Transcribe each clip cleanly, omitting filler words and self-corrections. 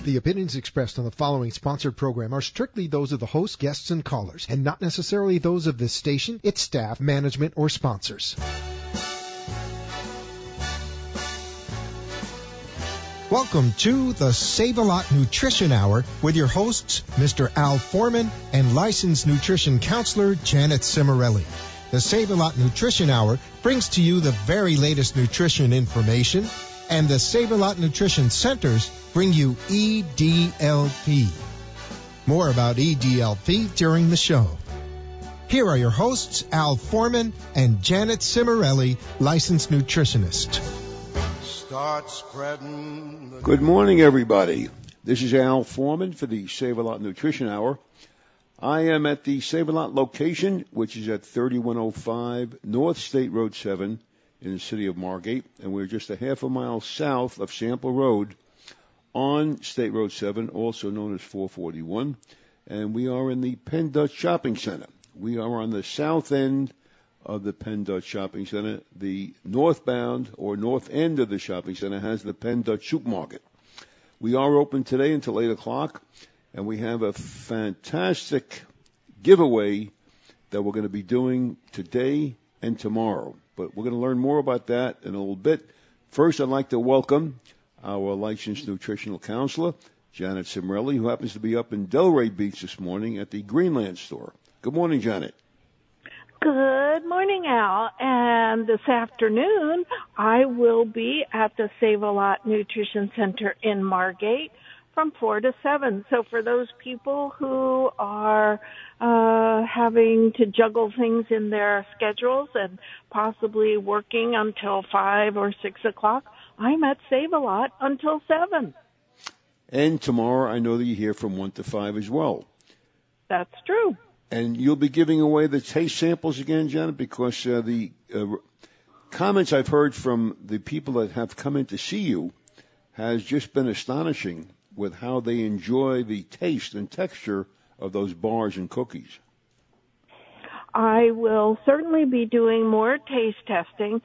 The opinions expressed on the following sponsored program are strictly those of the host, guests, and callers, and not necessarily those of this station, its staff, management, or sponsors. Welcome to the Save-A-Lot Nutrition Hour with your hosts, Mr. Al Foreman and licensed nutrition counselor Janet Cimarelli. The Save-A-Lot Nutrition Hour brings to you the very latest nutrition information, and the Save-A-Lot Nutrition Centers bring you EDLP. More about EDLP during the show. Here are your hosts, Al Foreman and Janet Cimarelli, licensed nutritionist. Start spreading. Good morning, everybody. This is Al Foreman for the Save-A-Lot Nutrition Hour. I am at the Save-A-Lot location, which is at 3105 North State Road 7 in the city of Margate, and we're just a half a mile south of Sample Road on State Road 7, also known as 441, and we are in the Penn Dutch Shopping Center. We are on the south end of the Penn Dutch Shopping Center. The northbound or north end of the shopping center has the Penn Dutch Supermarket. We are open today until 8 o'clock, and we have a fantastic giveaway that we're going to be doing today and tomorrow. But we're going to learn more about that in a little bit. First, I'd like to welcome our licensed nutritional counselor, Janet Cimarelli, who happens to be up in Delray Beach this morning at the Greenland store. Good morning, Janet. Good morning, Al. And this afternoon, I will be at the Save-A-Lot Nutrition Center in Margate from 4 to 7. So for those people who are having to juggle things in their schedules and possibly working until 5 or 6 o'clock, I'm at Save-A-Lot until 7. And tomorrow, I know that you're here from 1 to 5 as well. That's true. And you'll be giving away the taste samples again, Janet, because the comments I've heard from the people that have come in to see you has just been astonishing with how they enjoy the taste and texture of those bars and cookies. I will certainly be doing more taste testing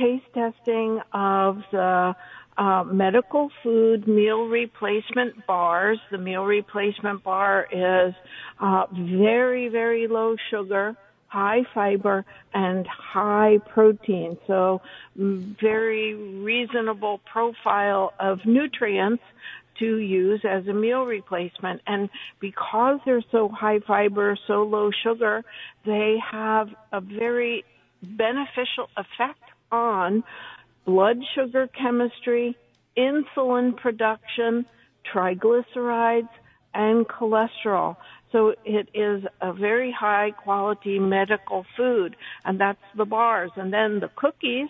of the medical food meal replacement bars. The meal replacement bar is very, very low sugar, high fiber, and high protein. So very reasonable profile of nutrients to use as a meal replacement. And because they're so high fiber, so low sugar, they have a very beneficial effect on blood sugar chemistry, insulin production, triglycerides, and cholesterol. So it is a very high quality medical food, and that's the bars. And then the cookies,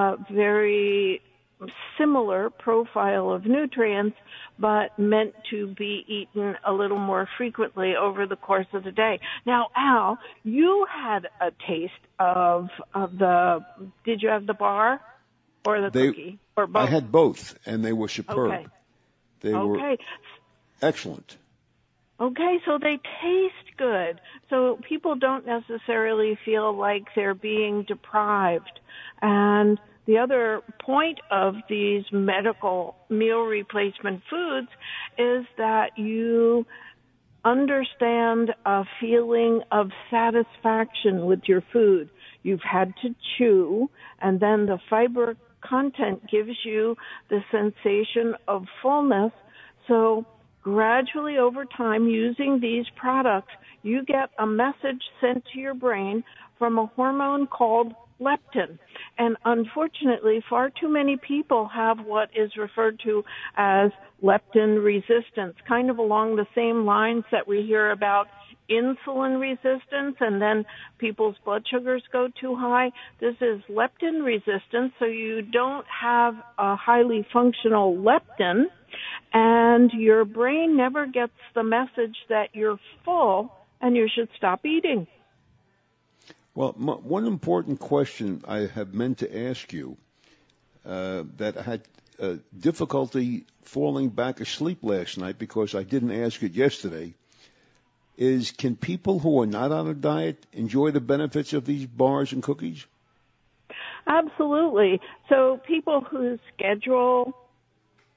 very similar profile of nutrients, but meant to be eaten a little more frequently over the course of the day. Now, Al, you had a taste of did you have the bar or the cookie? Or both? I had both, and they were superb. Okay. They were excellent. Okay, so they taste good. So people don't necessarily feel like they're being deprived. And the other point of these medical meal replacement foods is that you understand a feeling of satisfaction with your food. You've had to chew, and then the fiber content gives you the sensation of fullness. So gradually over time, using these products, you get a message sent to your brain from a hormone called leptin. And unfortunately, far too many people have what is referred to as leptin resistance, kind of along the same lines that we hear about insulin resistance, and then people's blood sugars go too high. This is leptin resistance, so you don't have a highly functional leptin, and your brain never gets the message that you're full and you should stop eating. Well, one important question I have meant to ask you that I had difficulty falling back asleep last night because I didn't ask it yesterday is, can people who are not on a diet enjoy the benefits of these bars and cookies? Absolutely. So people whose schedule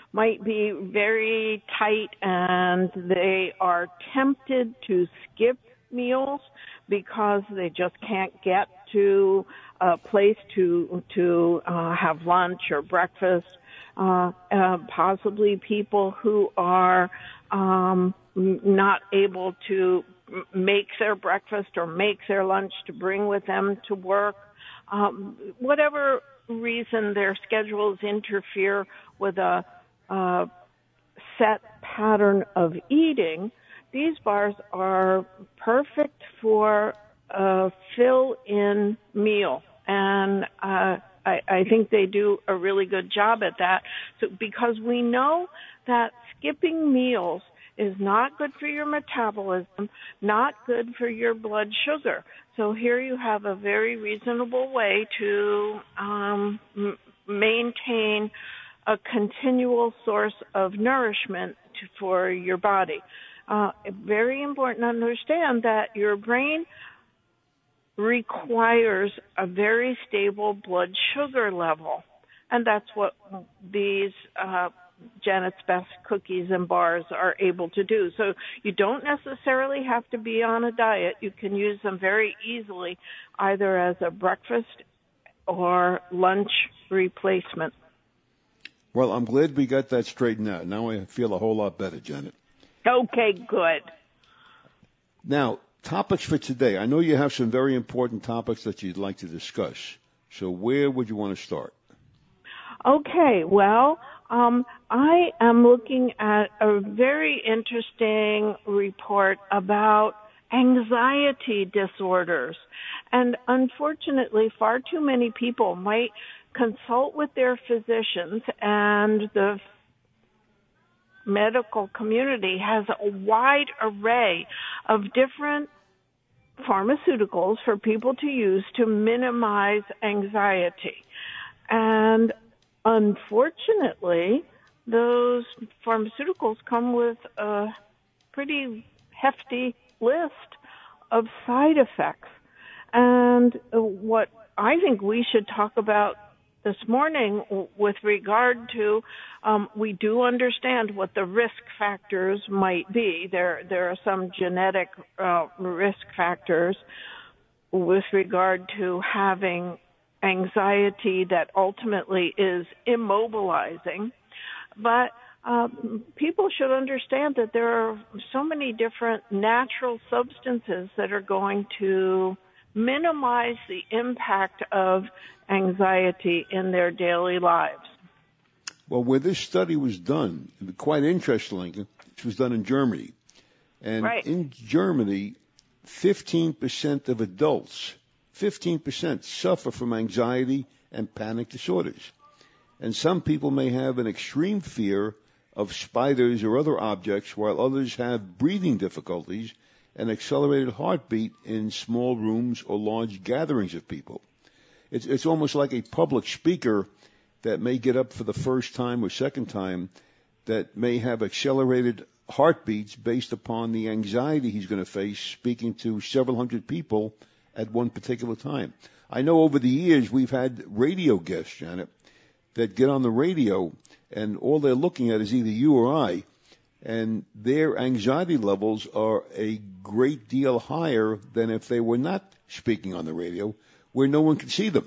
might be very tight and they are tempted to skip meals because they just can't get to a place to have lunch or breakfast. Possibly people who are not able to make their breakfast or make their lunch to bring with them to work. Whatever reason their schedules interfere with a set pattern of eating, these bars are perfect for a fill-in meal. And I think they do a really good job at that. So because we know that skipping meals is not good for your metabolism, not good for your blood sugar. So here you have a very reasonable way to maintain a continual source of nourishment for your body. Very important to understand that your brain requires a very stable blood sugar level, and that's what these Janet's Best cookies and bars are able to do. So you don't necessarily have to be on a diet. You can use them very easily either as a breakfast or lunch replacement. Well, I'm glad we got that straightened out. Now I feel a whole lot better, Janet. Okay, good. Now, topics for today. I know you have some very important topics that you'd like to discuss. So where would you want to start? Okay, well, I am looking at a very interesting report about anxiety disorders. And unfortunately, far too many people might consult with their physicians, and the medical community has a wide array of different pharmaceuticals for people to use to minimize anxiety. And unfortunately, those pharmaceuticals come with a pretty hefty list of side effects. And what I think we should talk about this morning with regard to, we do understand what the risk factors might be. There are some genetic risk factors with regard to having anxiety that ultimately is immobilizing. But people should understand that there are so many different natural substances that are going to minimize the impact of anxiety in their daily lives. Well, where this study was done, quite interestingly, it was done in Germany. And right. In Germany, 15% of adults, 15% suffer from anxiety and panic disorders. And some people may have an extreme fear of spiders or other objects, while others have breathing difficulties and accelerated heartbeat in small rooms or large gatherings of people. It's almost like a public speaker that may get up for the first time or second time that may have accelerated heartbeats based upon the anxiety he's going to face speaking to several hundred people at one particular time. I know over the years we've had radio guests, Janet, that get on the radio and all they're looking at is either you or I, and their anxiety levels are a great deal higher than if they were not speaking on the radio where no one can see them.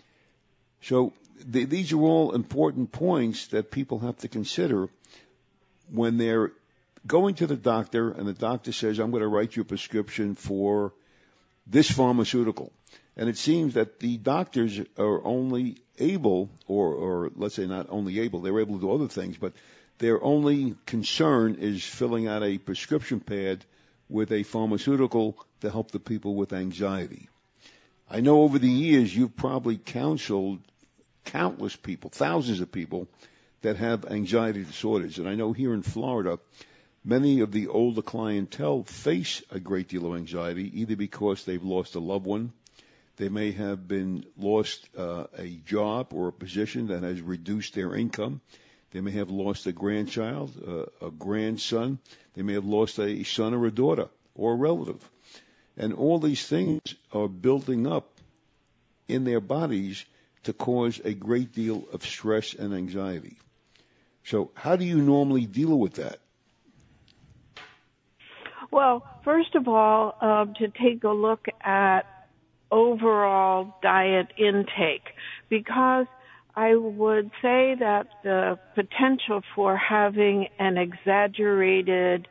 So these are all important points that people have to consider when they're going to the doctor and the doctor says, I'm going to write you a prescription for this pharmaceutical. And it seems that the doctors are only able, or let's say not only able, they're able to do other things, but their only concern is filling out a prescription pad with a pharmaceutical to help the people with anxiety. I know over the years you've probably counseled countless people, thousands of people that have anxiety disorders. And I know here in Florida, many of the older clientele face a great deal of anxiety, either because they've lost a loved one, they may have been lost a job or a position that has reduced their income. They may have lost a grandchild, a grandson. They may have lost a son or a daughter or a relative. And all these things are building up in their bodies to cause a great deal of stress and anxiety. So how do you normally deal with that? Well, first of all, to take a look at overall diet intake, because I would say that the potential for having an exaggerated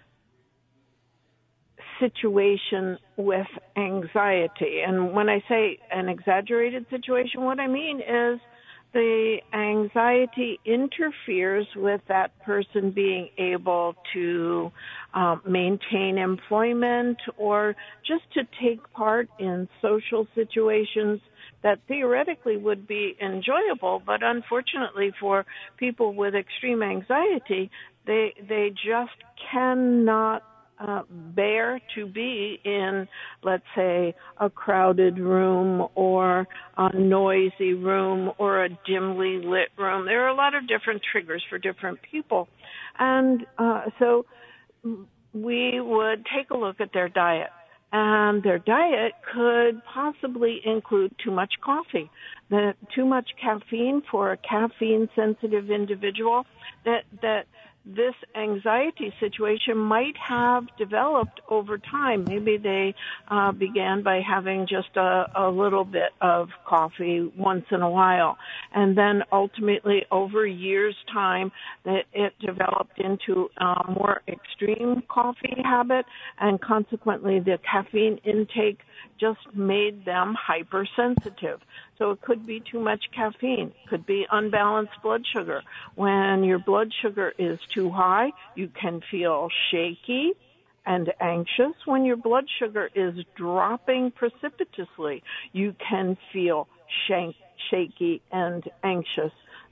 situation with anxiety, and when I say an exaggerated situation, what I mean is the anxiety interferes with that person being able to maintain employment or just to take part in social situations that theoretically would be enjoyable, but unfortunately for people with extreme anxiety, they just cannot bear to be in, let's say, a crowded room or a noisy room or a dimly lit room. There are a lot of different triggers for different people. And so we would take a look at their diet. And their diet could possibly include too much coffee, too much caffeine for a caffeine-sensitive individual, that this anxiety situation might have developed over time. Maybe they began by having just a little bit of coffee once in a while, and then ultimately over years' time that it developed into a more extreme coffee habit, and consequently the caffeine intake just made them hypersensitive. So it could be too much caffeine, could be unbalanced blood sugar. When your blood sugar is too high, you can feel shaky and anxious. When your blood sugar is dropping precipitously, you can feel shaky and anxious.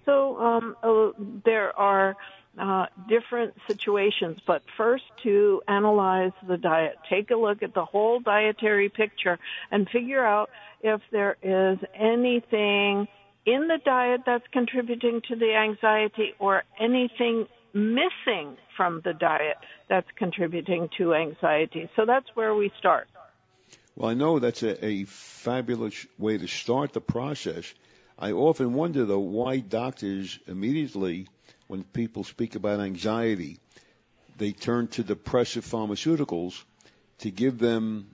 So there are different situations, but first to analyze the diet. Take a look at the whole dietary picture and figure out if there is anything in the diet that's contributing to the anxiety or anything missing from the diet that's contributing to anxiety. So that's where we start. Well, I know that's a fabulous way to start the process. I often wonder, though, why doctors immediately, when people speak about anxiety, they turn to depressive pharmaceuticals to give them,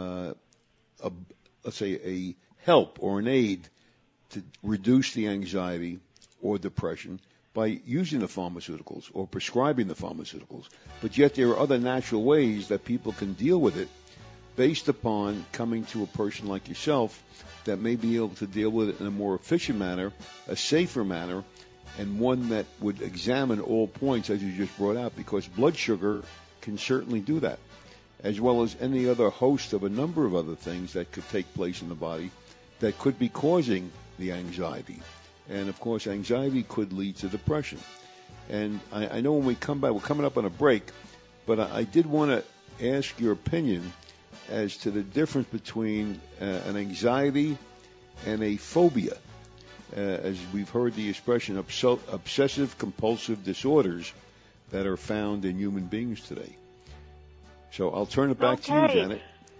let's say, a help or an aid to reduce the anxiety or depression by using the pharmaceuticals or prescribing the pharmaceuticals. But yet there are other natural ways that people can deal with it based upon coming to a person like yourself that may be able to deal with it in a more efficient manner, a safer manner, and one that would examine all points as you just brought out, because blood sugar can certainly do that, as well as any other host of a number of other things that could take place in the body that could be causing the anxiety. And, of course, anxiety could lead to depression. And I know when we come back, we're coming up on a break, but I did want to ask your opinion as to the difference between an anxiety and a phobia. As we've heard the expression, obsessive-compulsive disorders that are found in human beings today. So I'll turn it back to you, Janet.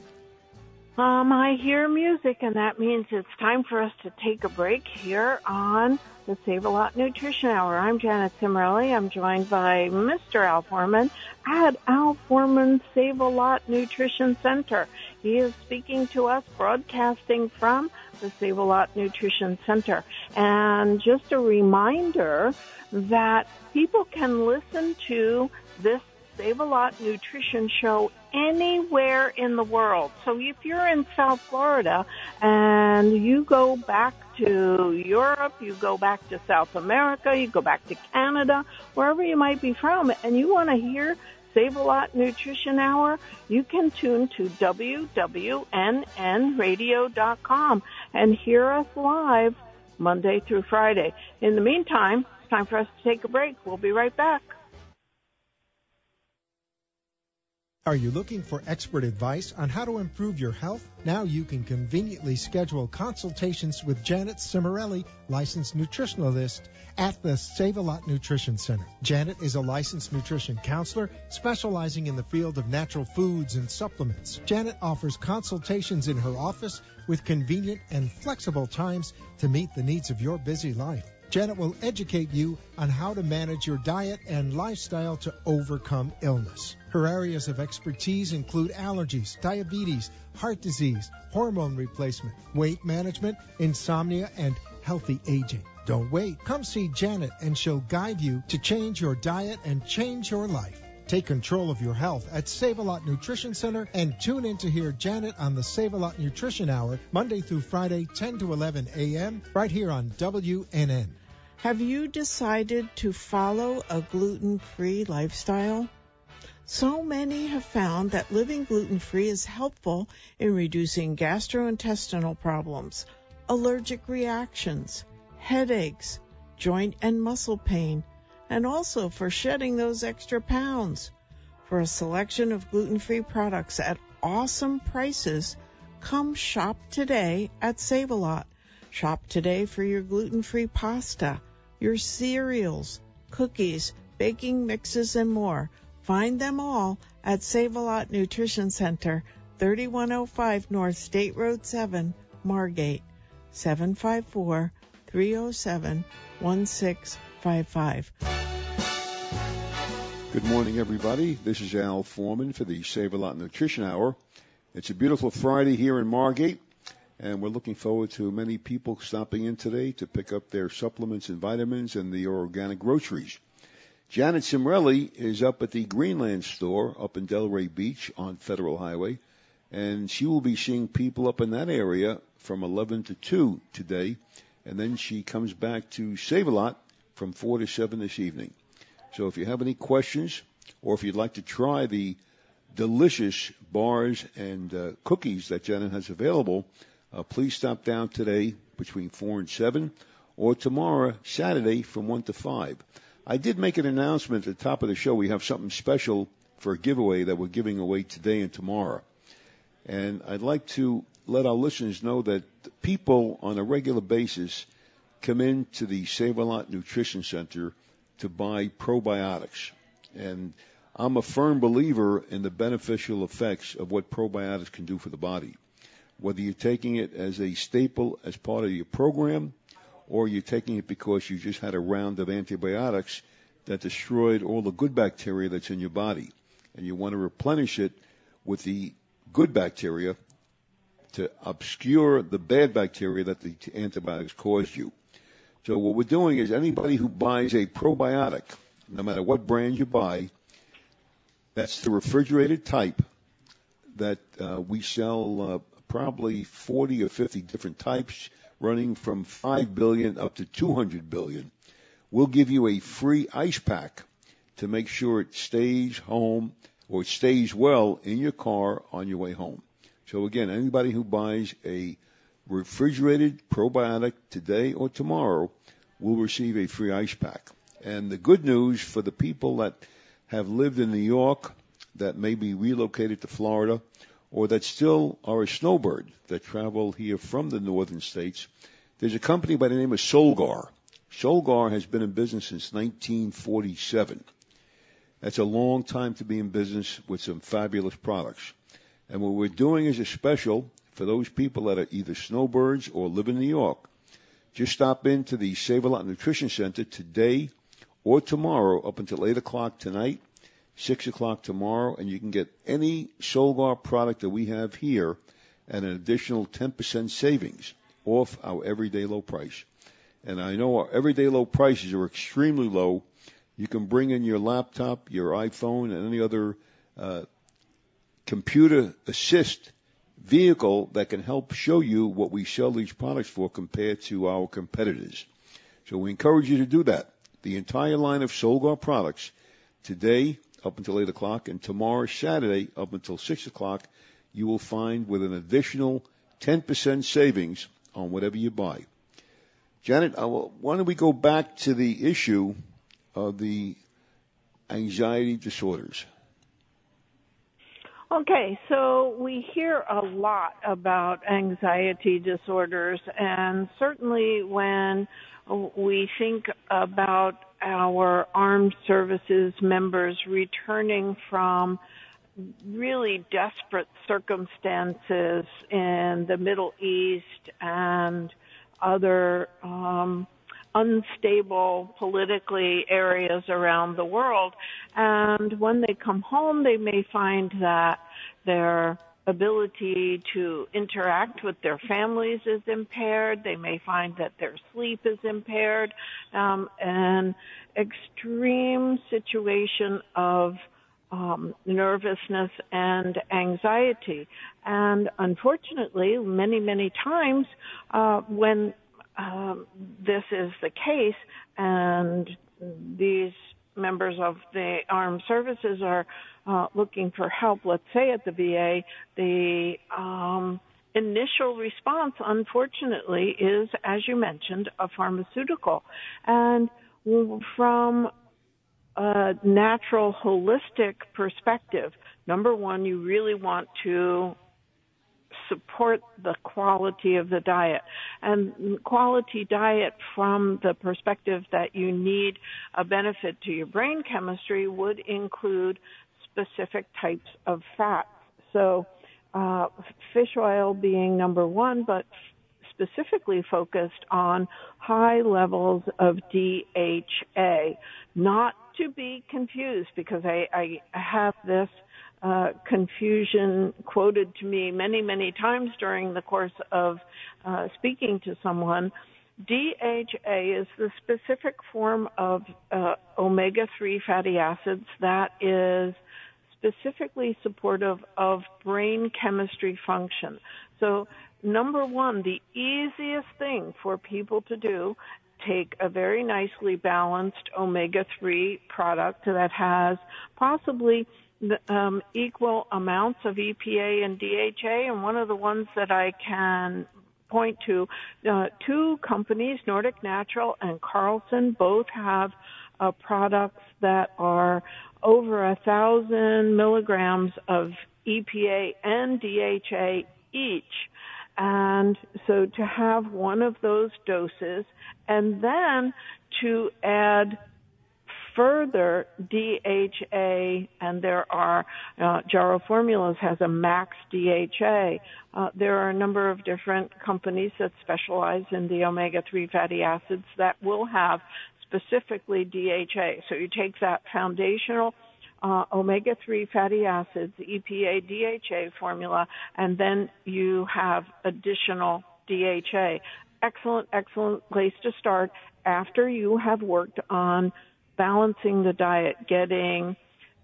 I hear music, and that means it's time for us to take a break here on the Save-A-Lot Nutrition Hour. I'm Janet Cimarelli. I'm joined by Mr. Al Foreman at Al Foreman Save-A-Lot Nutrition Center. He is speaking to us, broadcasting from the Save-A-Lot Nutrition Center. And just a reminder that people can listen to this Save-A-Lot Nutrition Show anywhere in the world. So if you're in South Florida and you go back to Europe, you go back to South America, you go back to Canada, wherever you might be from, and you want to hear Save-A-Lot Nutrition Hour, you can tune to WWNNradio.com and hear us live Monday through Friday. In the meantime, it's time for us to take a break. We'll be right back. Are you looking for expert advice on how to improve your health? Now you can conveniently schedule consultations with Janet Cimarelli, licensed nutritionalist at the Save-A-Lot Nutrition Center. Janet is a licensed nutrition counselor specializing in the field of natural foods and supplements. Janet offers consultations in her office with convenient and flexible times to meet the needs of your busy life. Janet will educate you on how to manage your diet and lifestyle to overcome illness. Her areas of expertise include allergies, diabetes, heart disease, hormone replacement, weight management, insomnia, and healthy aging. Don't wait. Come see Janet and she'll guide you to change your diet and change your life. Take control of your health at Save-A-Lot Nutrition Center and tune in to hear Janet on the Save-A-Lot Nutrition Hour, Monday through Friday, 10 to 11 a.m., right here on WNN. Have you decided to follow a gluten-free lifestyle? So many have found that living gluten-free is helpful in reducing gastrointestinal problems, allergic reactions, headaches, joint and muscle pain, and also for shedding those extra pounds. For a selection of gluten-free products at awesome prices, come shop today at Save-A-Lot. Shop today for your gluten-free pasta, your cereals, cookies, baking mixes, and more. Find them all at Save-A-Lot Nutrition Center, 3105 North State Road 7, Margate, 754-307-1655. Good morning, everybody. This is Al Foreman for the Save-A-Lot Nutrition Hour. It's a beautiful Friday here in Margate, and we're looking forward to many people stopping in today to pick up their supplements and vitamins and the organic groceries. Janet Cimrelli is up at the Greenland store up in Delray Beach on Federal Highway, and she will be seeing people up in that area from 11 to 2 today, and then she comes back to Save-A-Lot from 4 to 7 this evening. So if you have any questions or if you'd like to try the delicious bars and cookies that Janet has available, please stop down today between 4 and 7 or tomorrow, Saturday, from 1 to 5. I did make an announcement at the top of the show. We have something special for a giveaway that we're giving away today and tomorrow. And I'd like to let our listeners know that people on a regular basis come into the Save-A-Lot Nutrition Center to buy probiotics. And I'm a firm believer in the beneficial effects of what probiotics can do for the body. Whether you're taking it as a staple as part of your program, or you're taking it because you just had a round of antibiotics that destroyed all the good bacteria that's in your body, and you want to replenish it with the good bacteria to obscure the bad bacteria that the antibiotics caused you. So what we're doing is anybody who buys a probiotic, no matter what brand you buy, that's the refrigerated type that we sell probably 40 or 50 different types, running from 5 billion up to 200 billion. We'll give you a free ice pack to make sure it stays home or it stays well in your car on your way home. So again, anybody who buys a refrigerated probiotic today or tomorrow will receive a free ice pack. And the good news for the people that have lived in New York, that may be relocated to Florida, or that still are a snowbird that travel here from the northern states, there's a company by the name of Solgar. Solgar has been in business since 1947. That's a long time to be in business with some fabulous products. And what we're doing is a special for those people that are either snowbirds or live in New York. Just stop into the Save-A-Lot Nutrition Center today or tomorrow up until 8 o'clock tonight, 6 o'clock tomorrow, and you can get any Solgar product that we have here at an additional 10% savings off our everyday low price. And I know our everyday low prices are extremely low. You can bring in your laptop, your iPhone, and any other computer assist vehicle that can help show you what we sell these products for compared to our competitors. So we encourage you to do that. The entire line of Solgar products today up until 8 o'clock and tomorrow, Saturday, up until 6 o'clock, you will find with an additional 10% savings on whatever you buy. Janet, why don't we go back to the issue of the anxiety disorders? Okay, so we hear a lot about anxiety disorders, and certainly when we think about our armed services members returning from really desperate circumstances in the Middle East and other unstable politically areas around the world. And when they come home, they may find that their ability to interact with their families is impaired. They may find that their sleep is impaired. An extreme situation of nervousness and anxiety. And unfortunately, many, many times when this is the case and these members of the armed services are looking for help, let's say at the VA, the initial response, unfortunately, is, as you mentioned, a pharmaceutical. And from a natural, holistic perspective, number one, you really want to support the quality of the diet. And quality diet from the perspective that you need a benefit to your brain chemistry would include specific types of fats. So fish oil being number one, but specifically focused on high levels of DHA, not to be confused, because I have this confusion quoted to me many, many times during the course of speaking to someone. DHA is the specific form of omega-3 fatty acids that is specifically supportive of brain chemistry function. So, number one, the easiest thing for people to do, take a very nicely balanced omega-3 product that has possibly equal amounts of EPA and DHA, and one of the ones that I can point to, two companies, Nordic Natural and Carlson, both have products that are over 1,000 milligrams of EPA and DHA each. And so to have one of those doses and then to add further DHA, and there are, Jarrow Formulas has a max DHA. There are a number of different companies that specialize in the omega-3 fatty acids that will have specifically DHA. So you take that foundational omega-3 fatty acids, EPA, DHA formula, and then you have additional DHA. Excellent, excellent place to start after you have worked on balancing the diet, getting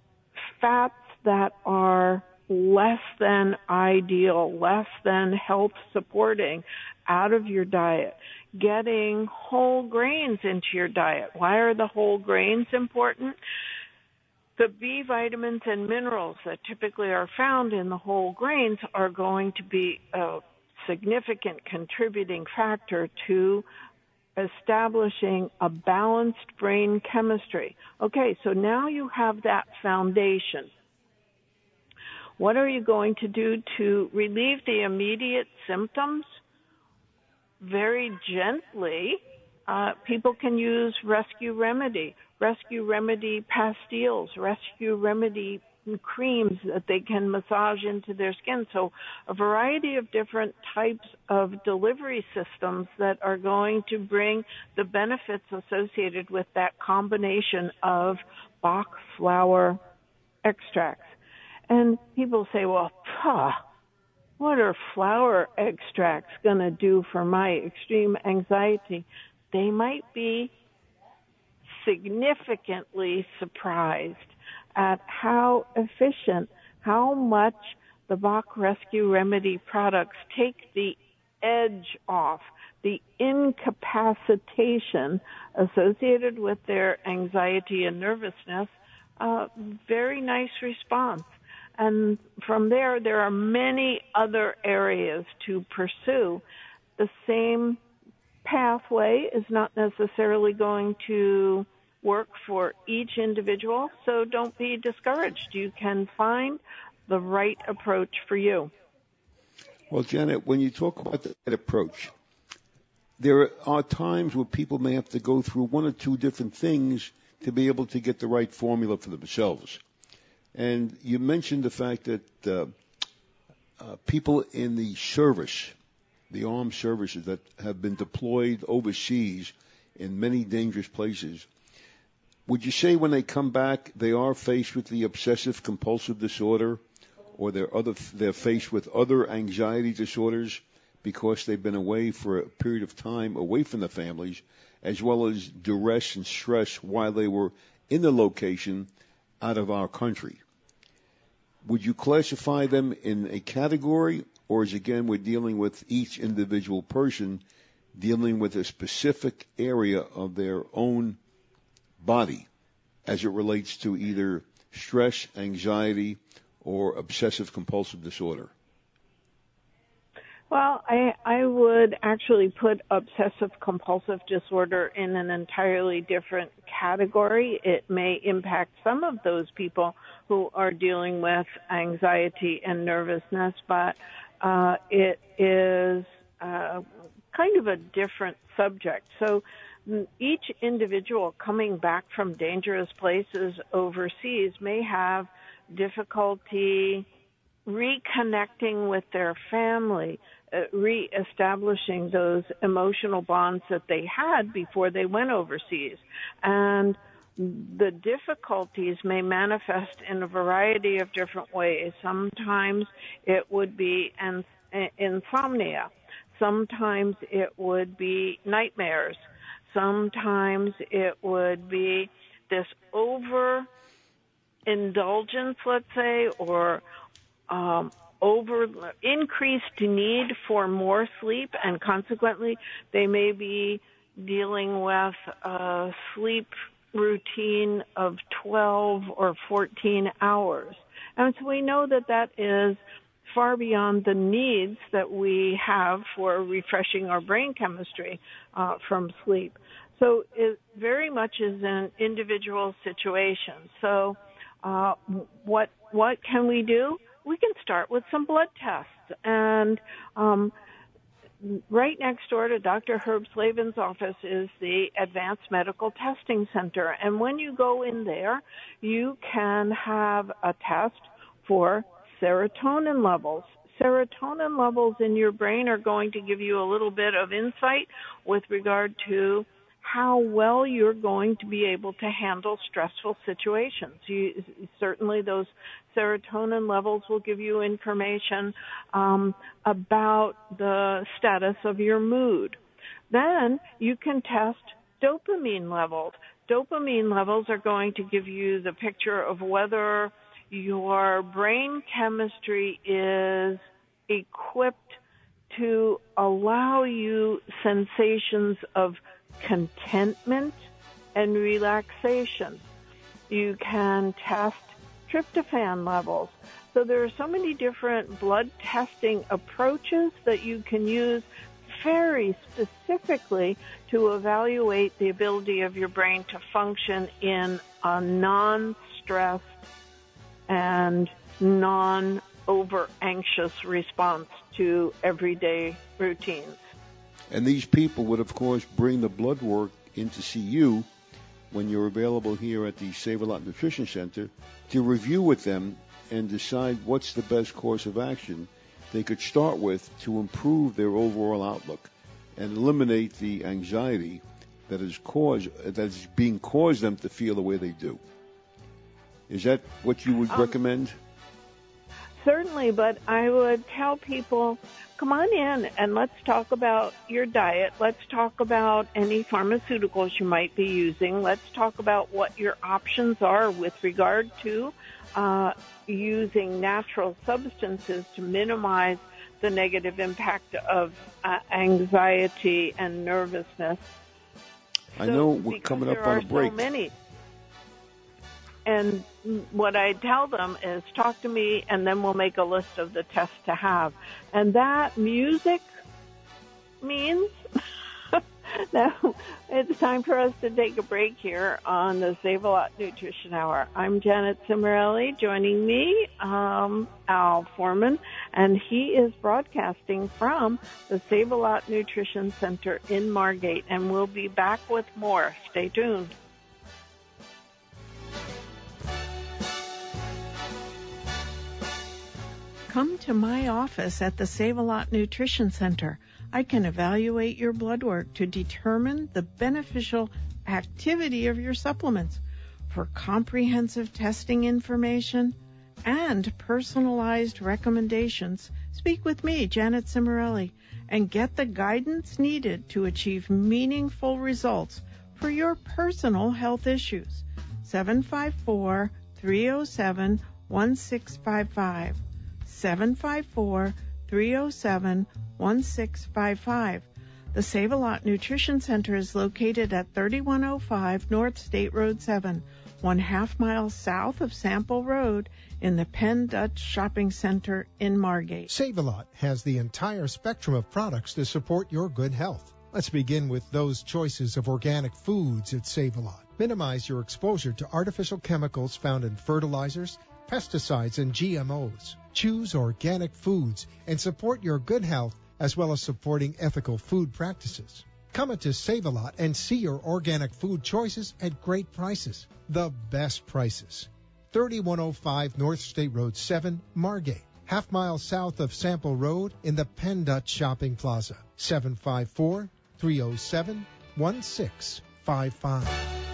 fats that are less than ideal, less than health supporting out of your diet, getting whole grains into your diet. Why are the whole grains important? The B vitamins and minerals that typically are found in the whole grains are going to be a significant contributing factor to establishing a balanced brain chemistry. Okay, so now you have that foundation. What are you going to do to relieve the immediate symptoms? Very gently, people can use Rescue Remedy pastilles, Rescue Remedy creams that they can massage into their skin. So a variety of different types of delivery systems that are going to bring the benefits associated with that combination of Bach flower extracts. And people say, well, what are flower extracts going to do for my extreme anxiety? They might be significantly surprised at how efficient, how much the Bach Rescue Remedy products take the edge off, the incapacitation associated with their anxiety and nervousness. Very nice response. And from there are many other areas to pursue. The same pathway is not necessarily going to work for each individual, so don't be discouraged. You can find the right approach for you. Well, Janet, when you talk about that approach, there are times where people may have to go through one or two different things to be able to get the right formula for themselves. And you mentioned the fact that people in the service, the armed services that have been deployed overseas, in many dangerous places. Would you say when they come back, they are faced with the obsessive compulsive disorder, or they're faced with other anxiety disorders because they've been away for a period of time away from the families, as well as duress and stress while they were in the location out of our country? Would you classify them in a category, or is again we're dealing with each individual person dealing with a specific area of their own body as it relates to either stress, anxiety, or obsessive compulsive disorder? Well, I would actually put obsessive compulsive disorder in an entirely different category. It may impact some of those people who are dealing with anxiety and nervousness, but it is kind of a different subject. So each individual coming back from dangerous places overseas may have difficulty reconnecting with their family, reestablishing those emotional bonds that they had before they went overseas. And the difficulties may manifest in a variety of different ways. Sometimes it would be insomnia. Sometimes it would be nightmares. Sometimes it would be this overindulgence, let's say, or increased need for more sleep, and consequently they may be dealing with a sleep routine of 12 or 14 hours. And so we know that that is far beyond the needs that we have for refreshing our brain chemistry from sleep. So it very much is an individual situation. So what can we do? We can start with some blood tests. And right next door to Dr. Herb Slavin's office is the Advanced Medical Testing Center. And when you go in there, you can have a test for serotonin levels. Serotonin levels in your brain are going to give you a little bit of insight with regard to how well you're going to be able to handle stressful situations. Certainly those serotonin levels will give you information about the status of your mood. Then you can test dopamine levels. Dopamine levels are going to give you the picture of whether your brain chemistry is equipped to allow you sensations of contentment and relaxation. You can test tryptophan levels. So there are so many different blood testing approaches that you can use very specifically to evaluate the ability of your brain to function in a non-stressed and non-over-anxious response to everyday routines. And these people would, of course, bring the blood work in to see you when you're available here at the Save-A-Lot Nutrition Center to review with them and decide what's the best course of action they could start with to improve their overall outlook and eliminate the anxiety that is being caused them to feel the way they do. Is that what you would recommend? Certainly, but I would tell people, come on in and let's talk about your diet. Let's talk about any pharmaceuticals you might be using. Let's talk about what your options are with regard to using natural substances to minimize the negative impact of anxiety and nervousness. I know we're coming up on a break. So many. And what I tell them is talk to me and then we'll make a list of the tests to have. And that music means now it's time for us to take a break here on the Save-A-Lot Nutrition Hour. I'm Janet Cimarelli. Joining me, Al Foreman, and he is broadcasting from the Save-A-Lot Nutrition Center in Margate. And we'll be back with more. Stay tuned. Come to my office at the Save-A-Lot Nutrition Center. I can evaluate your blood work to determine the beneficial activity of your supplements. For comprehensive testing information and personalized recommendations, speak with me, Janet Cimarelli, and get the guidance needed to achieve meaningful results for your personal health issues. 754-307-1655. 754-307-1655. The Save-A-Lot Nutrition Center is located at 3105 North State Road 7, 1/2 mile south of Sample Road in the Penn Dutch Shopping Center in Margate. Save-A-Lot has the entire spectrum of products to support your good health. Let's begin with those choices of organic foods at Save-A-Lot. Minimize your exposure to artificial chemicals found in fertilizers, pesticides, and GMOs. Choose organic foods and support your good health as well as supporting ethical food practices. Come into Save-A-Lot and see your organic food choices at great prices. The best prices. 3105 North State Road 7, Margate. 1/2 mile south of Sample Road in the Penn Dutch Shopping Plaza. 754-307-1655.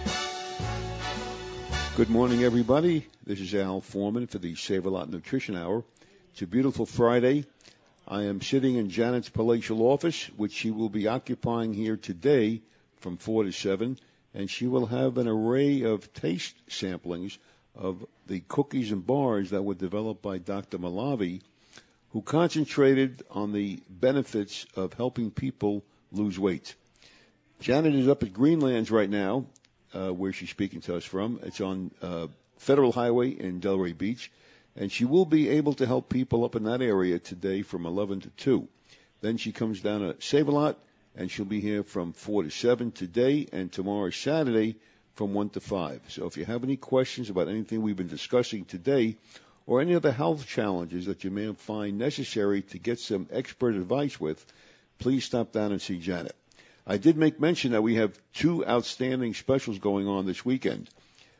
Good morning, everybody. This is Al Foreman for the Save-A-Lot Nutrition Hour. It's a beautiful Friday. I am sitting in Janet's palatial office, which she will be occupying here today from 4 to 7, and she will have an array of taste samplings of the cookies and bars that were developed by Dr. Malavi, who concentrated on the benefits of helping people lose weight. Janet is up at Greenlands right now, where she's speaking to us from. It's on Federal Highway in Delray Beach. And she will be able to help people up in that area today from 11 to 2. Then she comes down to Save-A-Lot, and she'll be here from 4 to 7 today, and tomorrow Saturday from 1 to 5. So if you have any questions about anything we've been discussing today or any other health challenges that you may find necessary to get some expert advice with, please stop down and see Janet. I did make mention that we have 2 outstanding specials going on this weekend.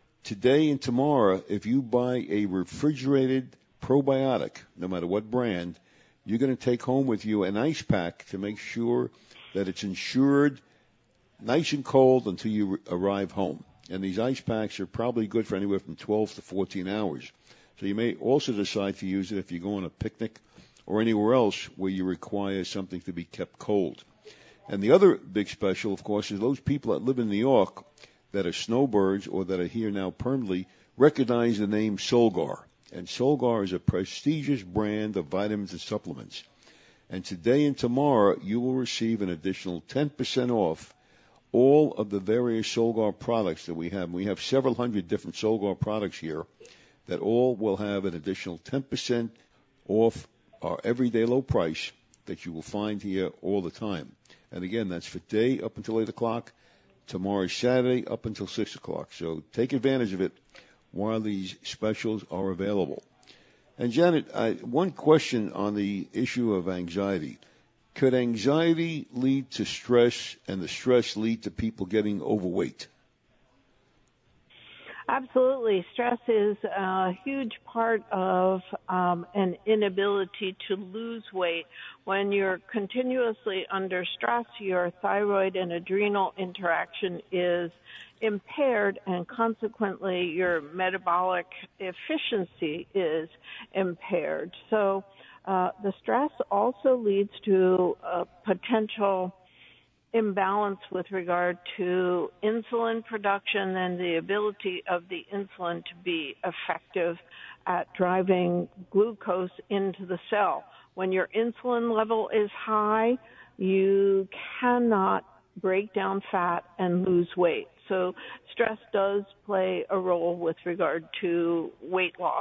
Today and tomorrow, if you buy a refrigerated probiotic, no matter what brand, you're going to take home with you an ice pack to make sure that it's insured nice and cold until you arrive home. And these ice packs are probably good for anywhere from 12 to 14 hours. So you may also decide to use it if you go on a picnic or anywhere else where you require something to be kept cold. And the other big special, of course, is those people that live in New York that are snowbirds or that are here now permanently recognize the name Solgar. And Solgar is a prestigious brand of vitamins and supplements. And today and tomorrow, you will receive an additional 10% off all of the various Solgar products that we have. We have several hundred different Solgar products here that all will have an additional 10% off our everyday low price that you will find here all the time. And again, that's for day up until 8 o'clock. Tomorrow Saturday up until 6 o'clock. So take advantage of it while these specials are available. And Janet, one question on the issue of anxiety. Could anxiety lead to stress and the stress lead to people getting overweight? Absolutely. Stress is a huge part of an inability to lose weight. When you're continuously under stress, your thyroid and adrenal interaction is impaired, and consequently your metabolic efficiency is impaired. So the stress also leads to a potential imbalance with regard to insulin production and the ability of the insulin to be effective at driving glucose into the cell. When your insulin level is high, you cannot break down fat and lose weight. So stress does play a role with regard to weight loss.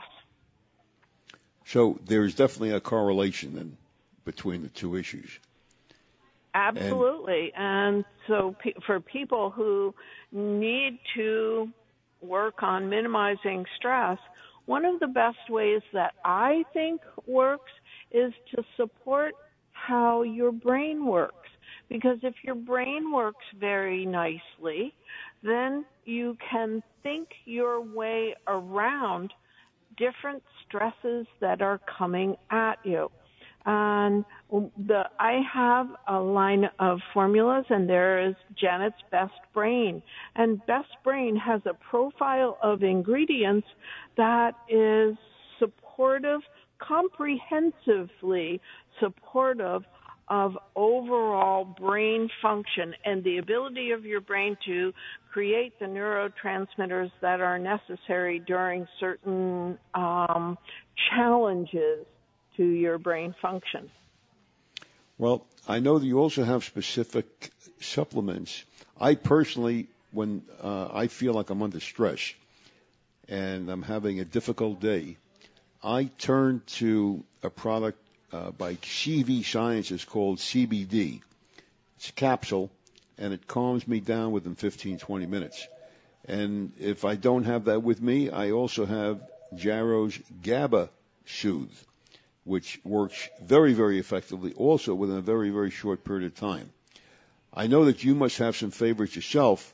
So there's definitely a correlation then between the two issues. Absolutely. And so for people who need to work on minimizing stress, one of the best ways that I think works is to support how your brain works. Because if your brain works very nicely, then you can think your way around different stresses that are coming at you. And I have a line of formulas, and there is Janet's Best Brain. And Best Brain has a profile of ingredients that is supportive, comprehensively supportive of overall brain function and the ability of your brain to create the neurotransmitters that are necessary during certain challenges to your brain function. Well, I know that you also have specific supplements. I personally, when I feel like I'm under stress and I'm having a difficult day, I turn to a product by CV Sciences called CBD. It's a capsule, and it calms me down within 15, 20 minutes. And if I don't have that with me, I also have Jarrow's GABA Soothe, which works very, very effectively also within a very, very short period of time. I know that you must have some favorites yourself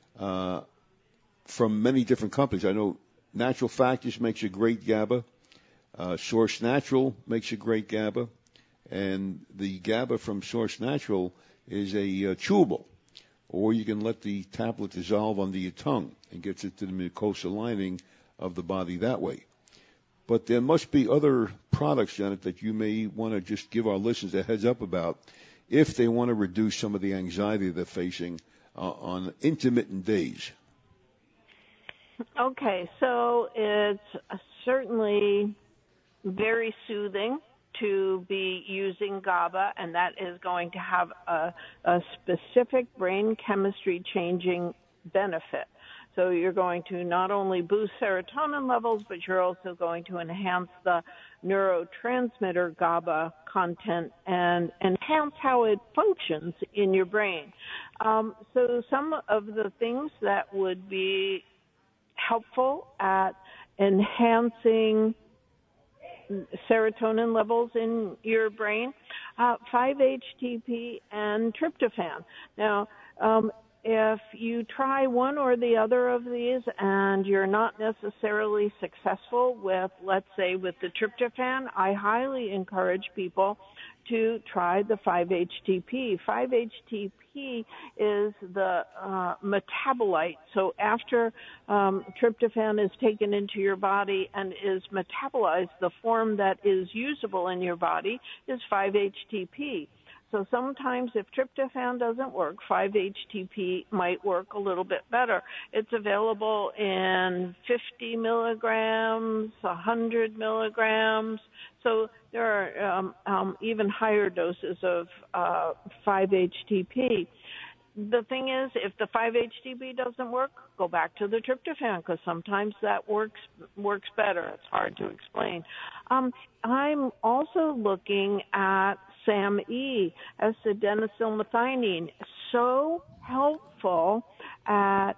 from many different companies. I know Natural Factors makes a great GABA. Source Natural makes a great GABA. And the GABA from Source Natural is a chewable, or you can let the tablet dissolve under your tongue and gets it to the mucosal lining of the body that way. But there must be other products, Janet, that you may want to just give our listeners a heads up about if they want to reduce some of the anxiety they're facing on intermittent days. Okay, so it's certainly very soothing to be using GABA, and that is going to have a specific brain chemistry changing benefit. So you're going to not only boost serotonin levels, but you're also going to enhance the neurotransmitter GABA content and enhance how it functions in your brain. So some of the things that would be helpful at enhancing serotonin levels in your brain, 5-HTP and tryptophan. Now, if you try one or the other of these and you're not necessarily successful with, let's say, with the tryptophan, I highly encourage people to try the 5-HTP. 5-HTP is the metabolite. So after tryptophan is taken into your body and is metabolized, the form that is usable in your body is 5-HTP. So sometimes if tryptophan doesn't work, 5-HTP might work a little bit better. It's available in 50 milligrams, 100 milligrams. So there are even higher doses of 5-HTP. The thing is, if the 5-HTP doesn't work, go back to the tryptophan because sometimes that works better. It's hard to explain. I'm also looking at SAMe, S-adenosylmethionine, so helpful at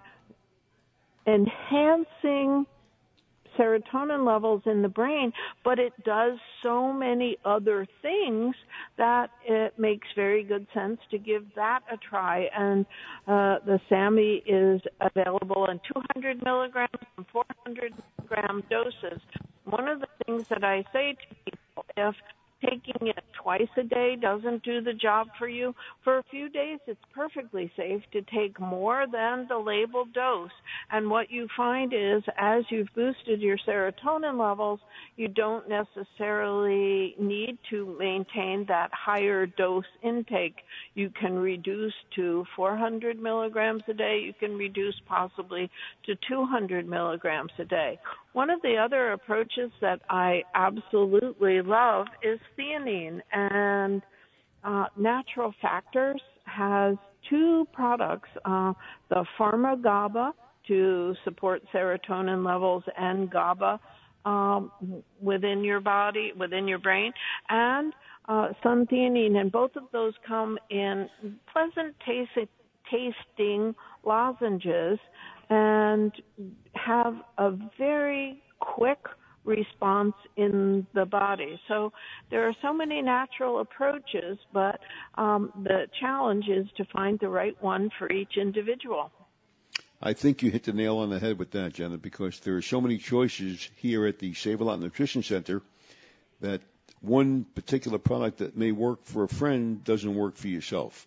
enhancing serotonin levels in the brain, but it does so many other things that it makes very good sense to give that a try. And the SAMe is available in 200 milligrams and 400 milligram doses. One of the things that I say to people, if taking it twice a day doesn't do the job for you, for a few days it's perfectly safe to take more than the labeled dose. And what you find is as you've boosted your serotonin levels, you don't necessarily need to maintain that higher dose intake. You can reduce to 400 milligrams a day. You can reduce possibly to 200 milligrams a day. One of the other approaches that I absolutely love is theanine, and Natural Factors has two products, the Pharma GABA to support serotonin levels and GABA within your body, within your brain, and suntheanine, and both of those come in pleasant tasting lozenges and have a very quick response in the body. So there are so many natural approaches, but the challenge is to find the right one for each individual. I think you hit the nail on the head with that, Janet, because there are so many choices here at the Save-A-Lot Nutrition Center that one particular product that may work for a friend doesn't work for yourself.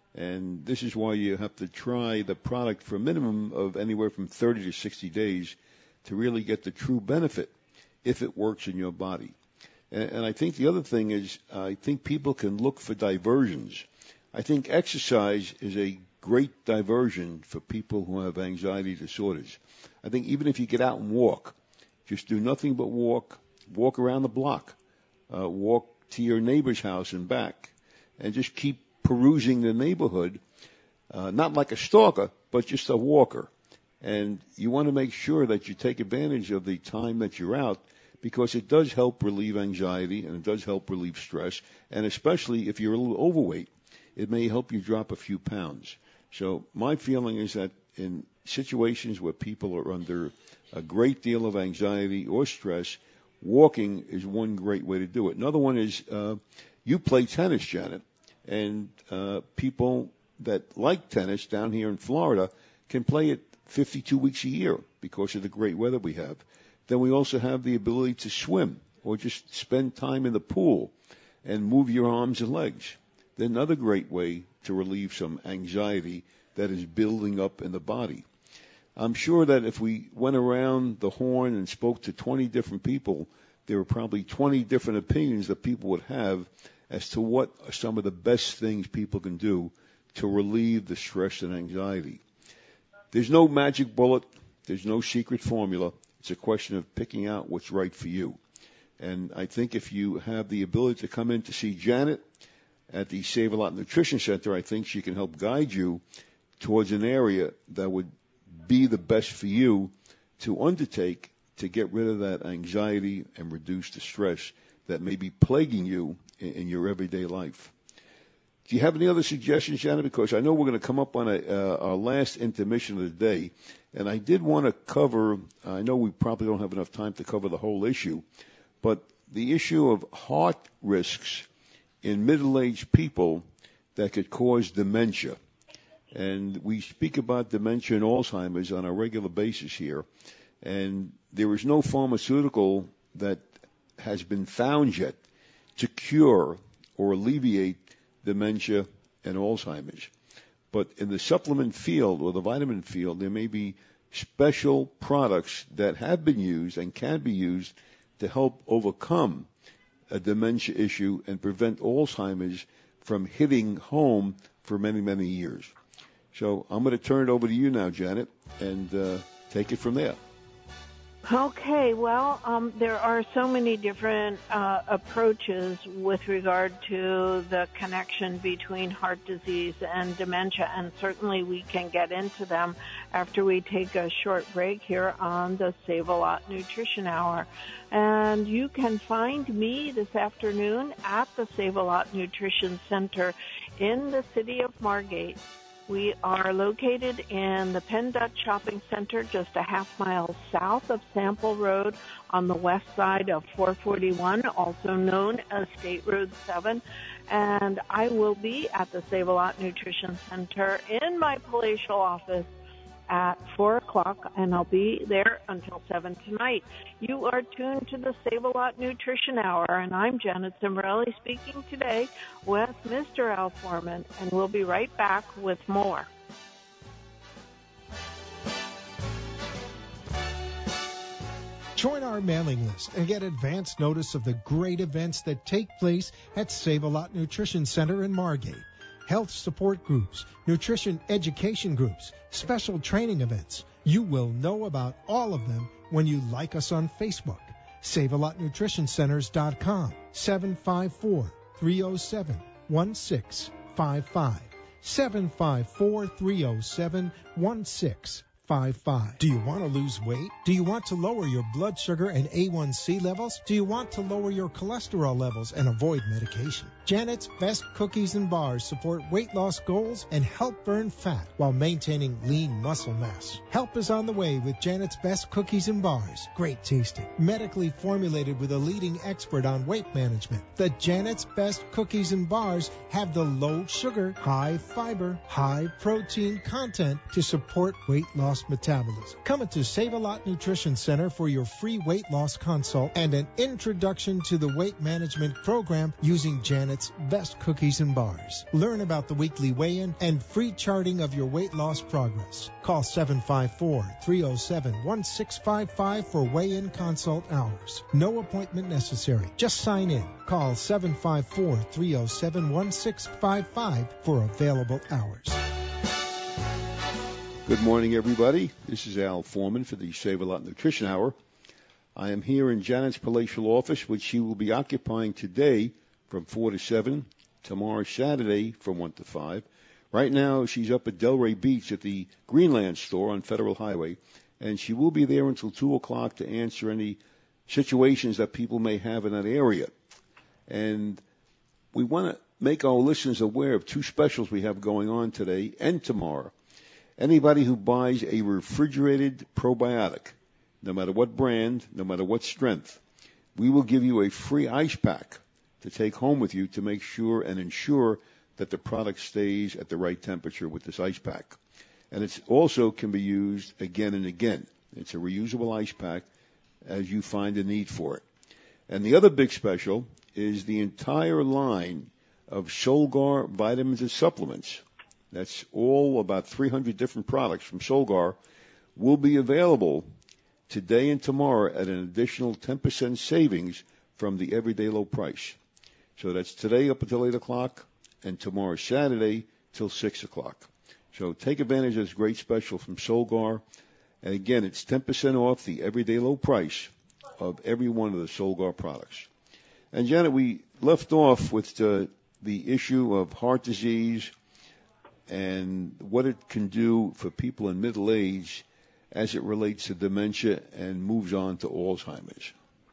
And this is why you have to try the product for a minimum of anywhere from 30 to 60 days to really get the true benefit if it works in your body. And I think the other thing is I think people can look for diversions. I think exercise is a great diversion for people who have anxiety disorders. I think even if you get out and walk, just do nothing but walk around the block, walk to your neighbor's house and back, and just keep perusing the neighborhood, not like a stalker, but just a walker. And you want to make sure that you take advantage of the time that you're out, because it does help relieve anxiety and it does help relieve stress. And especially if you're a little overweight, it may help you drop a few pounds. So my feeling is that in situations where people are under a great deal of anxiety or stress, walking is one great way to do it. Another one is you play tennis, Janet, and people that like tennis down here in Florida can play it 52 weeks a year because of the great weather we have. Then we also have the ability to swim or just spend time in the pool and move your arms and legs. Then another great way to relieve some anxiety that is building up in the body. I'm sure that if we went around the horn and spoke to 20 different people, there were probably 20 different opinions that people would have as to what are some of the best things people can do to relieve the stress and anxiety. There's no magic bullet. There's no secret formula. It's a question of picking out what's right for you. And I think if you have the ability to come in to see Janet at the Save-A-Lot Nutrition Center, I think she can help guide you towards an area that would be the best for you to undertake to get rid of that anxiety and reduce the stress that may be plaguing you in your everyday life. Do you have any other suggestions, Janet? Because I know we're going to come up on our last intermission of the day, and I did want to cover, I know we probably don't have enough time to cover the whole issue, but the issue of heart risks in middle-aged people that could cause dementia. And we speak about dementia and Alzheimer's on a regular basis here, and there is no pharmaceutical that has been found yet to cure or alleviate dementia and Alzheimer's. But in the supplement field or the vitamin field, there may be special products that have been used and can be used to help overcome a dementia issue and prevent Alzheimer's from hitting home for many, many years. So I'm going to turn it over to you now, Janet, and take it from there. Okay, well, there are so many different approaches with regard to the connection between heart disease and dementia, and certainly we can get into them after we take a short break here on the Save-A-Lot Nutrition Hour. And you can find me this afternoon at the Save-A-Lot Nutrition Center in the city of Margate. We are located in the Penn Dutch Shopping Center, just a half mile south of Sample Road on the west side of 441, also known as State Road 7. And I will be at the Save-A-Lot Nutrition Center in my palatial office at 4 o'clock, and I'll be there until 7 tonight. You are tuned to the Save-A-Lot Nutrition Hour, and I'm Janet Cimorelli speaking today with Mr. Al Foreman, and we'll be right back with more. Join our mailing list and get advance notice of the great events that take place at Save-A-Lot Nutrition Center in Margate. Health support groups, nutrition education groups, special training events. You will know about all of them when you like us on Facebook. SaveALotNutritionCenters.com, 754-307-1655. 754-307-1655. Do you want to lose weight? Do you want to lower your blood sugar and A1C levels? Do you want to lower your cholesterol levels and avoid medication? Janet's Best Cookies and Bars support weight loss goals and help burn fat while maintaining lean muscle mass. Help is on the way with Janet's Best Cookies and Bars. Great tasting, medically formulated with a leading expert on weight management. The Janet's Best Cookies and Bars have the low sugar, high fiber, high protein content to support weight loss metabolism. Come into Save-A-Lot Nutrition Center for your free weight loss consult and an introduction to the weight management program using Janet's Best Cookies and Bars. Learn about the weekly weigh-in and free charting of your weight loss progress. Call 754-307-1655 for weigh-in consult hours. No appointment necessary. Just sign in. Call 754-307-1655 for available hours. Good morning, everybody. This is Al Foreman for the Save-A-Lot Nutrition Hour. I am here in Janet's palatial office, which she will be occupying today from 4 to 7, tomorrow Saturday from 1 to 5. Right now, she's up at Delray Beach at the Greenland store on Federal Highway, and she will be there until 2 o'clock to answer any situations that people may have in that area. And we want to make our listeners aware of two specials we have going on today and tomorrow. Anybody who buys a refrigerated probiotic, no matter what brand, no matter what strength, we will give you a free ice pack to take home with you to make sure and ensure that the product stays at the right temperature with this ice pack. And it also can be used again and again. It's a reusable ice pack as you find a need for it. And the other big special is the entire line of Solgar vitamins and supplements. That's all about 300 different products from Solgar will be available today and tomorrow at an additional 10% savings from the everyday low price. So that's today up until 8 o'clock and tomorrow Saturday till 6 o'clock. So take advantage of this great special from Solgar. And again, it's 10% off the everyday low price of every one of the Solgar products. And Janet, we left off with the issue of heart disease and what it can do for people in middle age as it relates to dementia and moves on to Alzheimer's.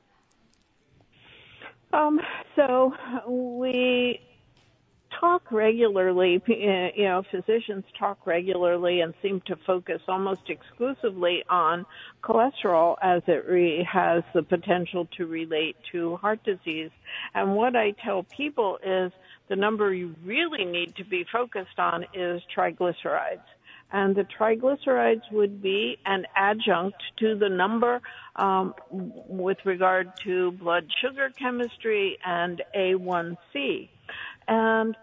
So we talk regularly, physicians talk regularly and seem to focus almost exclusively on cholesterol as it has the potential to relate to heart disease. And what I tell people is the number you really need to be focused on is triglycerides. And the triglycerides would be an adjunct to the number with regard to blood sugar chemistry and A1C. And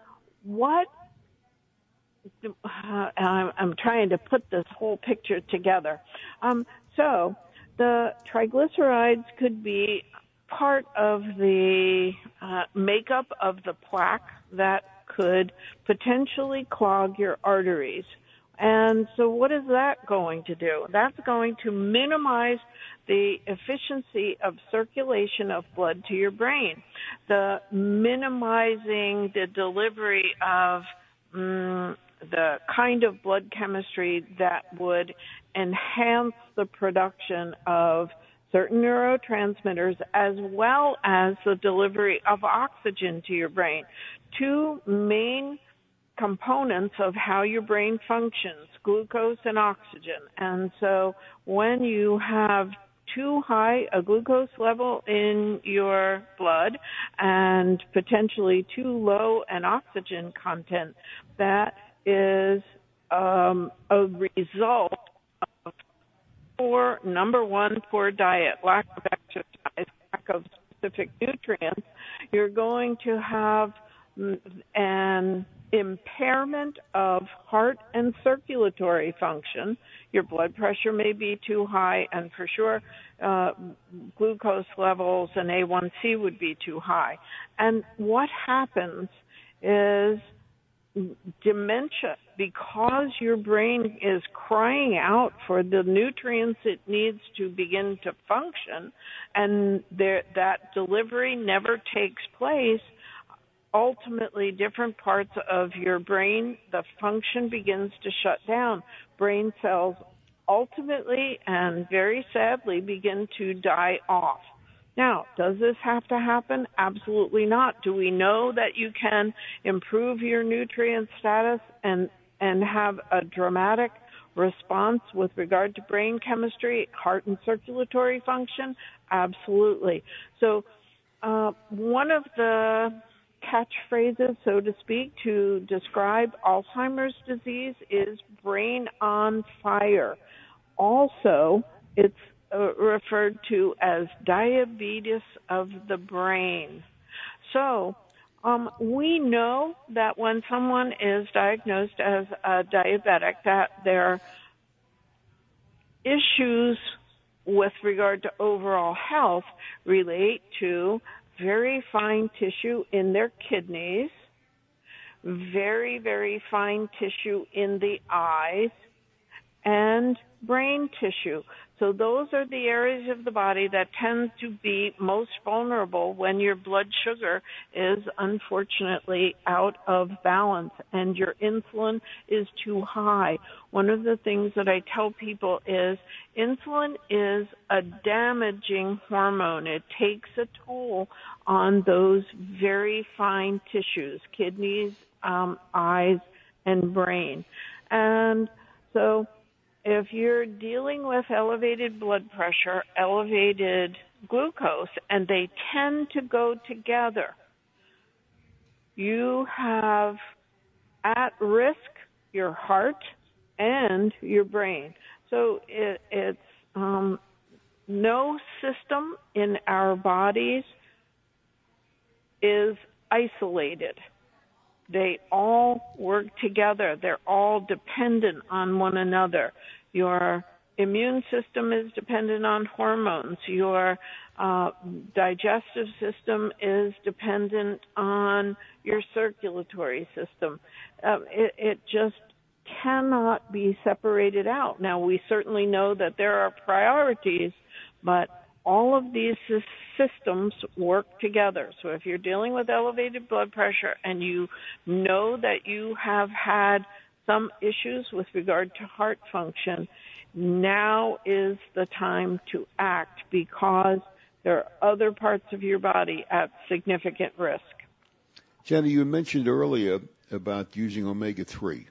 I'm trying to put this whole picture together. So the triglycerides could be part of the makeup of the plaque that could potentially clog your arteries. And so what is that going to do? That's going to minimize the efficiency of circulation of blood to your brain, the minimizing the delivery of the kind of blood chemistry that would enhance the production of certain neurotransmitters as well as the delivery of oxygen to your brain. Two main components of how your brain functions, glucose and oxygen. And so when you have too high a glucose level in your blood and potentially too low an oxygen content, that is a result of number one, poor diet, lack of exercise, lack of specific nutrients. You're going to have an impairment of heart and circulatory function. Your blood pressure may be too high, and for sure glucose levels and A1C would be too high. And what happens is dementia, because your brain is crying out for the nutrients it needs to begin to function, and that delivery never takes place. Ultimately, different parts of your brain, the function begins to shut down. Brain cells ultimately and very sadly begin to die off. Now, does this have to happen? Absolutely not. Do we know that you can improve your nutrient status and have a dramatic response with regard to brain chemistry, heart and circulatory function? Absolutely. So one of the catchphrases, so to speak, to describe Alzheimer's disease is brain on fire. Also, it's referred to as diabetes of the brain. So we know that when someone is diagnosed as a diabetic, that their issues with regard to overall health relate to very fine tissue in their kidneys, very, very fine tissue in the eyes, and brain tissue. So those are the areas of the body that tend to be most vulnerable when your blood sugar is unfortunately out of balance and your insulin is too high. One of the things that I tell people is insulin is a damaging hormone. It takes a toll on those very fine tissues, kidneys, eyes, and brain. And so if you're dealing with elevated blood pressure, elevated glucose, and they tend to go together, you have at risk your heart and your brain. So it's no system in our bodies is isolated. They all work together. They're all dependent on one another. Your immune system is dependent on hormones. Your digestive system is dependent on your circulatory system. It just cannot be separated out. Now, we certainly know that there are priorities, but all of these systems work together. So if you're dealing with elevated blood pressure and you know that you have had some issues with regard to heart function, now is the time to act because there are other parts of your body at significant risk. Jenny, you mentioned earlier about using omega-3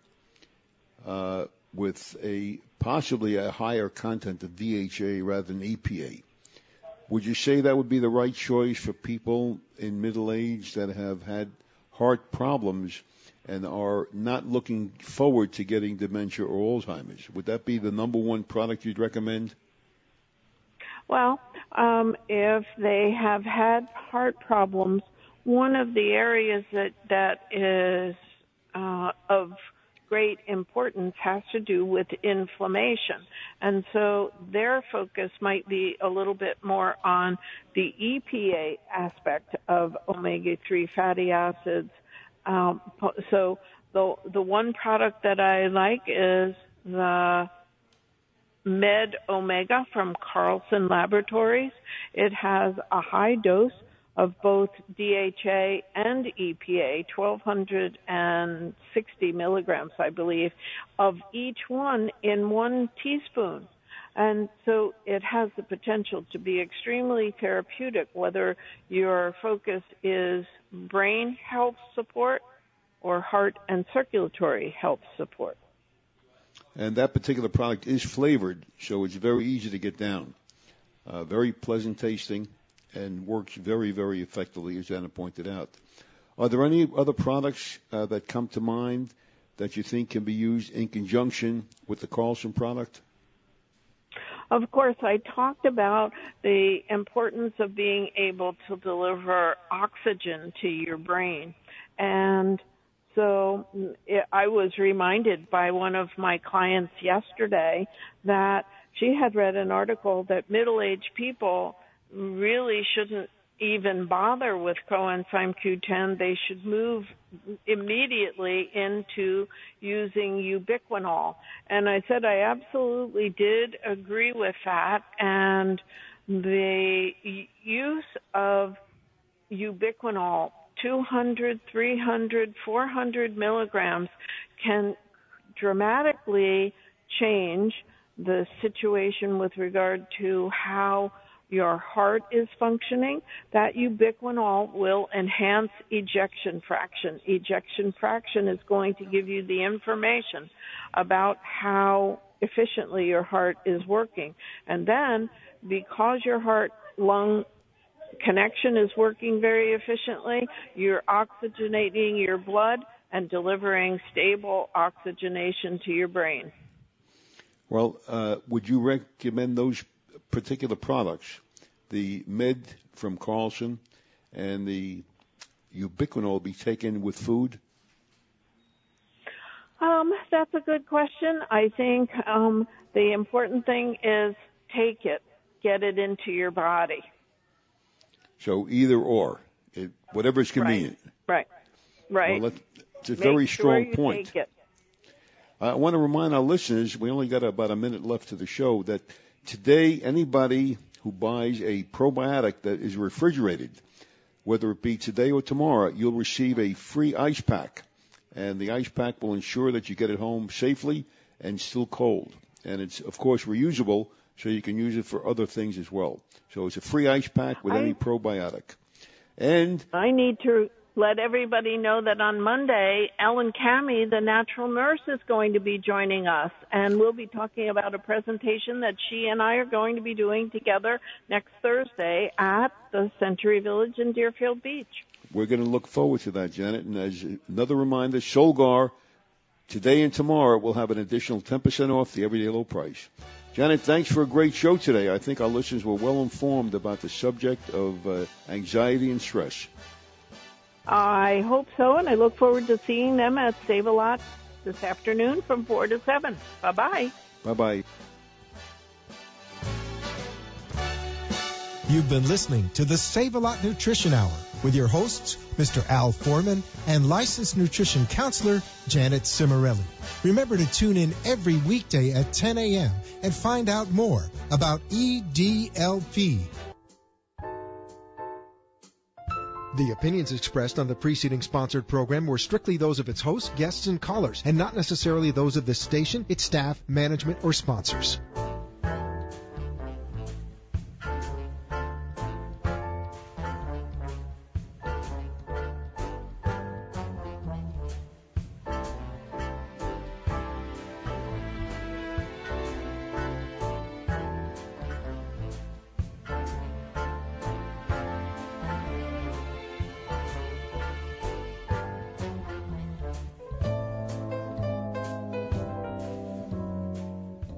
with possibly a higher content of DHA rather than EPA. Would you say that would be the right choice for people in middle age that have had heart problems and are not looking forward to getting dementia or Alzheimer's? Would that be the number one product you'd recommend? Well, if they have had heart problems, one of the areas that is of great importance has to do with inflammation. And so their focus might be a little bit more on the EPA aspect of omega-3 fatty acids. So the one product that I like is the Med Omega from Carlson Laboratories. It has a high dose of both DHA and EPA, 1,260 milligrams, I believe, of each one in 1 teaspoon. And so it has the potential to be extremely therapeutic, whether your focus is brain health support or heart and circulatory health support. And that particular product is flavored, so it's very easy to get down. Very pleasant tasting and works very, very effectively, as Anna pointed out. Are there any other products that come to mind that you think can be used in conjunction with the Carlson product? Of course, I talked about the importance of being able to deliver oxygen to your brain. And so I was reminded by one of my clients yesterday that she had read an article that middle-aged people really shouldn't even bother with coenzyme Q10. They should move immediately into using ubiquinol. And I said I absolutely did agree with that. And the use of ubiquinol, 200, 300, 400 milligrams, can dramatically change the situation with regard to how your heart is functioning, that ubiquinol will enhance ejection fraction. Ejection fraction is going to give you the information about how efficiently your heart is working. And then, because your heart-lung connection is working very efficiently, you're oxygenating your blood and delivering stable oxygenation to your brain. Well, would you recommend those particular products, the Med from Carlson and the ubiquinol, be taken with food? That's a good question. I think the important thing is take it, get it into your body. So either or, whatever is convenient. Right. Well, it's a very strong point. Take it. I want to remind our listeners, we only got about a minute left to the show, that today anybody who buys a probiotic that is refrigerated, whether it be today or tomorrow, you'll receive a free ice pack. And the ice pack will ensure that you get it home safely and still cold. And it's, of course, reusable, so you can use it for other things as well. So it's a free ice pack with any probiotic. And I need to let everybody know that on Monday, Ellen Cammey, the natural nurse, is going to be joining us, and we'll be talking about a presentation that she and I are going to be doing together next Thursday at the Century Village in Deerfield Beach. We're going to look forward to that, Janet. And as another reminder, Solgar, today and tomorrow, will have an additional 10% off the everyday low price. Janet, thanks for a great show today. I think our listeners were well informed about the subject of anxiety and stress. I hope so, and I look forward to seeing them at Save-A-Lot this afternoon from 4 to 7. Bye-bye. Bye-bye. You've been listening to the Save-A-Lot Nutrition Hour with your hosts, Mr. Al Foreman and licensed nutrition counselor, Janet Cimarelli. Remember to tune in every weekday at 10 a.m. and find out more about EDLP. The opinions expressed on the preceding sponsored program were strictly those of its hosts, guests, and callers, and not necessarily those of this station, its staff, management, or sponsors.